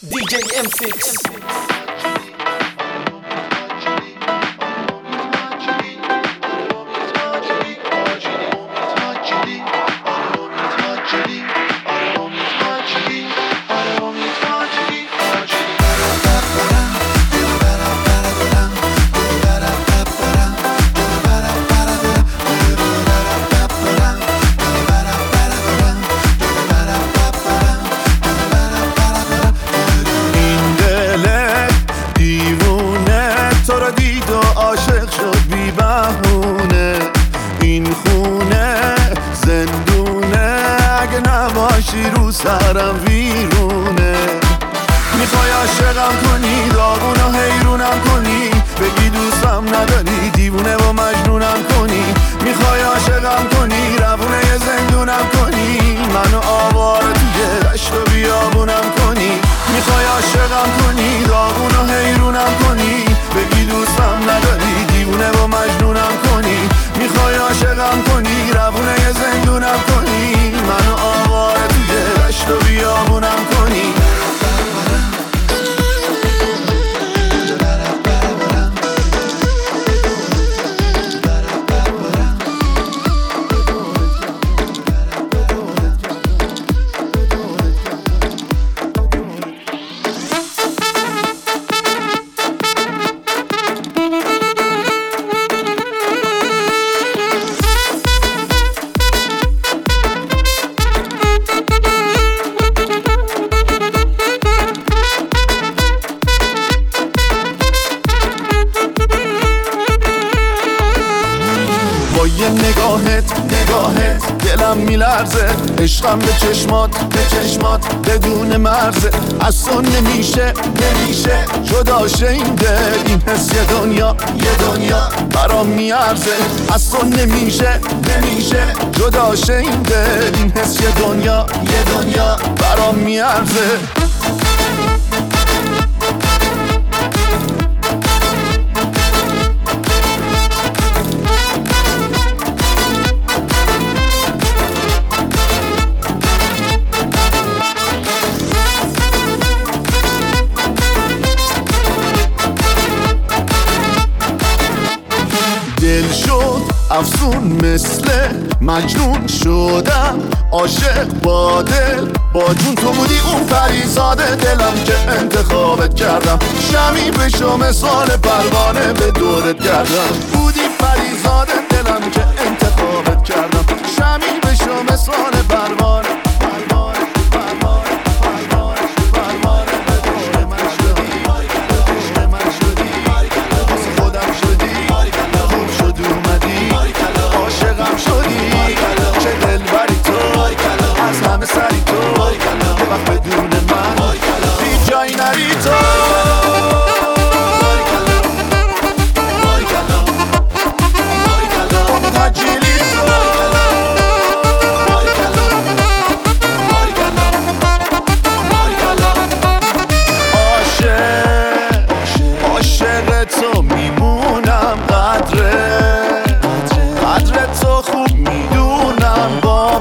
DJ M6. رو سرم ویرونه میخوای عاشقم کنی داغونو حیرونم کنی بگی دوستم نداری دیوونه و مجنونم کنی میخوای عاشقم کنی روونه یه زندونم کنی منو آواره توی دشت و بیابونم کنی میخوای عاشقم کنی داغونو حیرونم کنی بگی دوستم نداری دیوونه و مجنونم کنی میخوای عاشقم کنی روونه یه زندونم کنی منو آواره توی دشت و بیابونم کنی یه نگاهت دلم میلرزه عشقم به چشمات بدون مرزه از تو نمیشه جدا شه این دل این حس یه دنیا برام میارزه از تو نمیشه جدا شه این دل این حس یه دنیا برام میارزه دل شد افسون مثل مجنون شدم عاشق با دل با جون تو بودی اون پریزاده دلم که انتخابت کردم شمی بشو مثال پروانه به دورت گردم بودی پریزاده دلم که انتخابت کردم شمی بشو مثال پروانه سری تو یه وقت بدون من بی جایی نری تو تجیلی تو عاشق تو میمونم قدر تو خوب میدونم با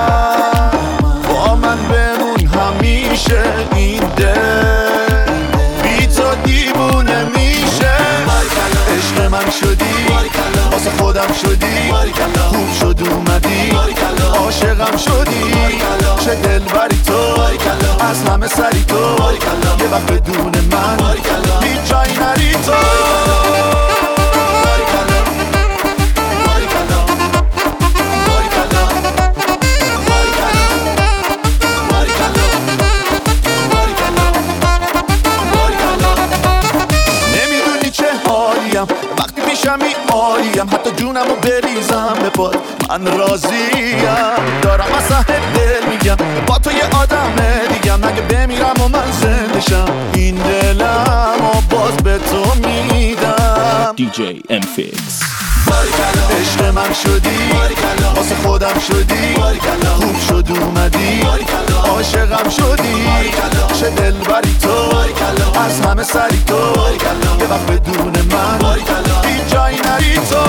من بمون همیشه این دل بی تو دیوونه میشه عشق من شدی واسه خودم شدی خوب شد اومدی عاشقم شدی چه دلبری تو از همه سری تو یه وقت بدون من هیچ جایی نری تو وقتی پیشمی عالیم حتی جونمو بریزم به پات من راضیم دارم از ته دل میگم با تو یه آدم دیگم اگه بمیرم و من زنده شم این دلم و باز به تو میدم DJ M6 عشق من شدی واسه خودم شدی خوب شد اومدی عاشقم شدی چه دلبری تو از همه سری تو یه وقت بدون من هیچ جایی نری تو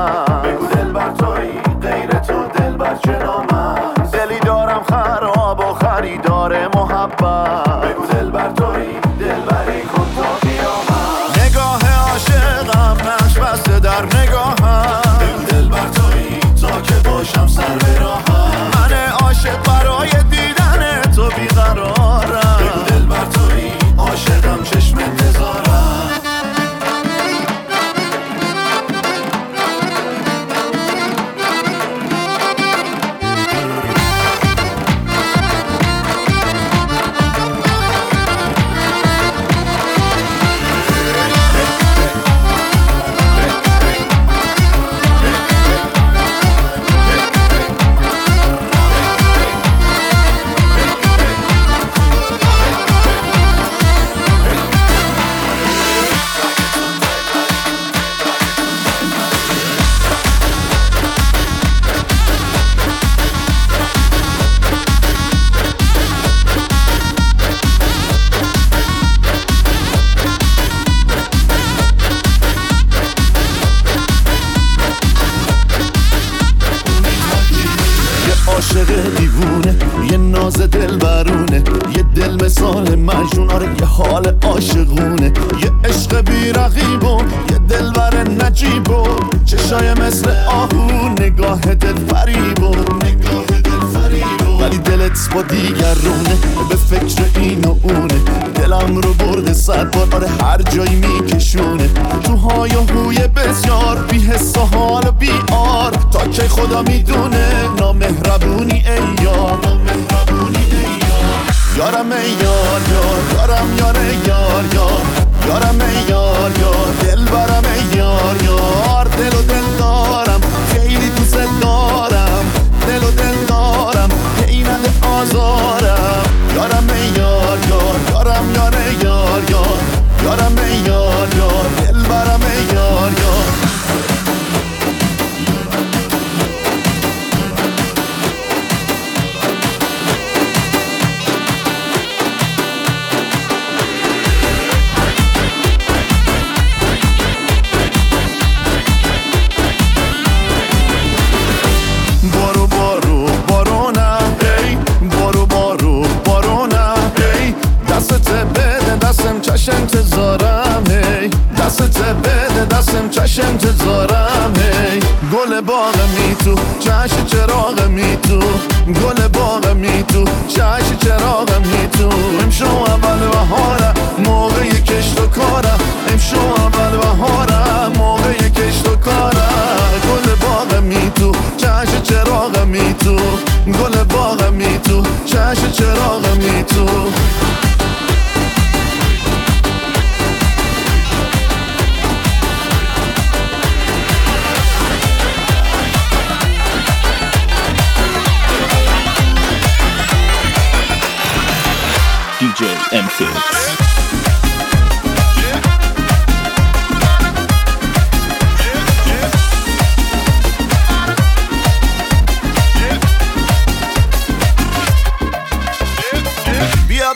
من بگو دلبر تویی غیر تو دلبر جنام است دلی دارم خراب و خریدار محبت بگو دلبر تویی دلبری کن تا قیامت نگاه عاشقم نقش بسته در نگاهم بگو دلبر تویی تا که باشم سر به راهم من عاشق برای دیدن تو بیقرارم بگو دلبر تویی عاشقم چشم انتظارم عاشق دیوونه یه ناز دل برونه یه دل مثال مجنون آره یه حال عاشقونه یه عشق بی رقیب و یه دل بر نجیب و چشای مثل آهو نگاه دل فریب و ولی دلت با دیگرونه به فکر این و اونه دلم رو برده 100 بار آره هر جایی میکشونه تو های و هوی بسیار بی حس و حال و بی آر تا که خدا میدونه نامهربونی ای یار یارم ای یار یارم یاره یار یارم ای یار دل برم ای یار دل و دل دارم خیلی دوست دارم دل و دل دارم که نده آزارم یارم ای یار یارم یاره یار یارم ای یار دل برم ای یار چشم انتظارم هی دستت بده دستم چشم انتظارم هی گل باغ می تو چشم چراغ می تو گل باغ می تو چشم چراغ می تو امشو اول بهارم موقع کشت و کارم امشو اول بهارم موقع کشت و کارم گل باغ می تو چشم چراغ می تو گل باغ می تو چشم چراغ می تو DJ M-Fix. بیا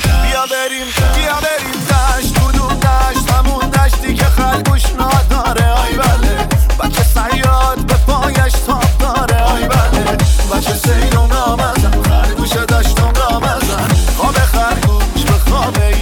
بریم دشت تو دشت همون دشتی که خلقوش نداره آی بله بچه صیاد به پایش تاب داره آی بله بچه سیرون رامزن خرگوش دشتم رامزن خواب خرگوش به خواب